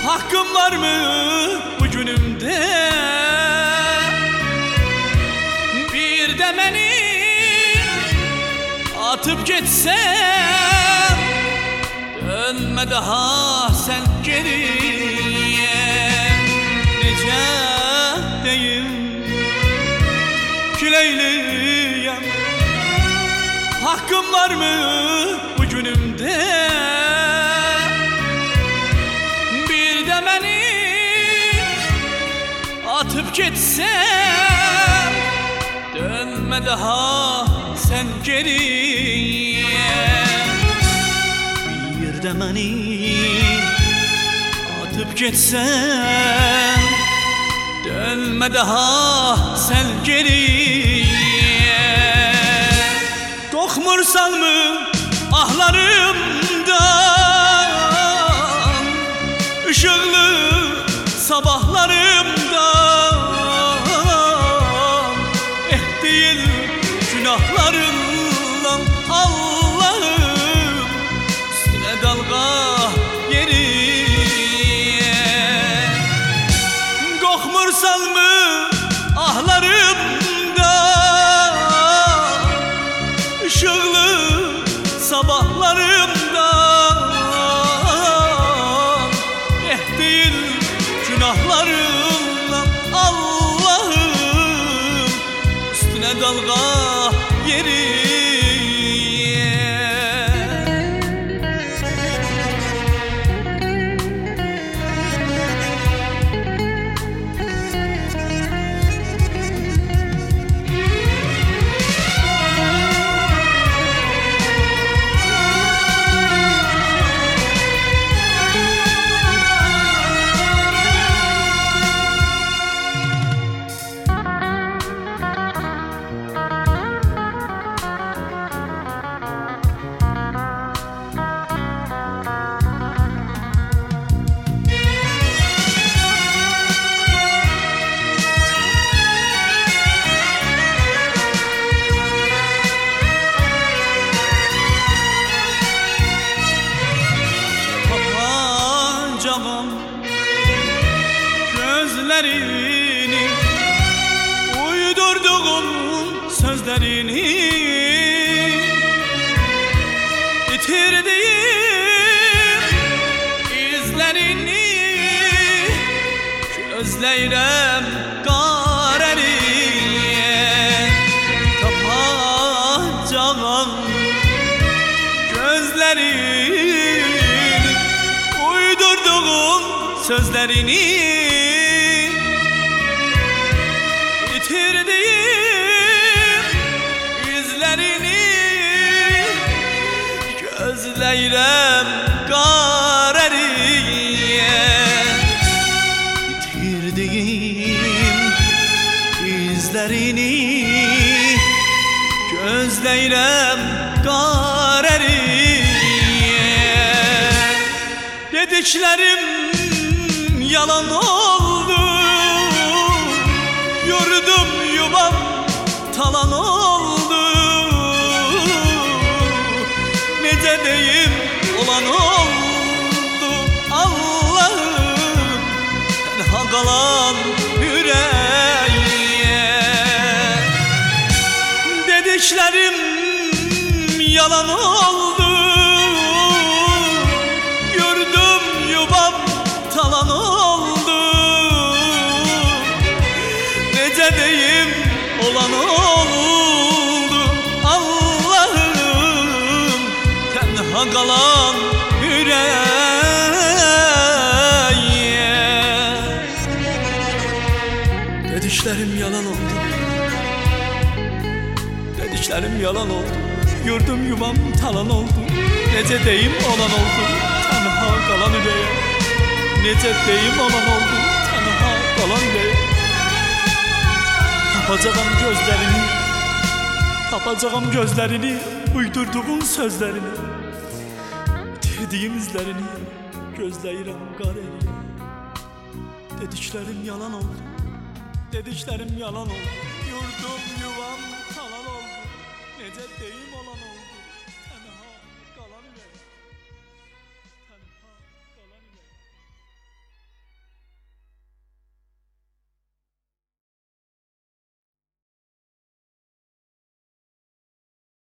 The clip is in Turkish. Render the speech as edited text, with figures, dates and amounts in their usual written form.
Hakkım var mı bu günümde? Bir de beni atıp gitsem, dönme daha sen geriye. Nece deyim küleyliyem, hakkım var mı bu günümde? Bir de beni atıp gitsem, dönme daha sen geriye. Bir de beni atıp gitsem, dönme daha sen geriye. Kokmursan mı ahlarımdan, ışıklı sabahlarımdan? Değil günahlarından Allah'ım, üstüne dalga yeriye. Kokmursan mı ahlarımdan, ışıklı sabahlarımdan? Değil günahlarından Allah'ım, üstüne dalga yeriye. Gözlerini, uydurduğum sözlerini, bitirdiğim izlerini gözleyrem gareriye. Tapacağım gözlerini, uydurduğum sözlerini, bitirdiğim izlerini gözleyrem gareriye. Bitirdiğim izlerini gözleyrem gareriye. Dediklerim yalan oldu, yurdum yuvam talan oldu. Nece deyim olan oldu Allah'ım, tenha kalan yüreğe. Dediklerim yalan oldu, yurdum yuvam talan oldu. Nece deyim olan oldu Allah'ım, tenha kalan yüreğe. Dediklerim yalan oldu, dediklerim yalan oldu, yurdum yuvam talan oldu. Nece deyim olan oldu, tenha kalan yüreğe. Nece deyim olan oldu, tenha kalan yüreğe. Tapacağım gözlerini, tapacağım gözlerini, uydurduğun sözlerini, bitirdiğim izlerini gözleyrem gareriye. Dediklerim yalan oldu, dediklerim yalan oldu, yurdum yuvam talan oldu. Nece deyim olan oldu.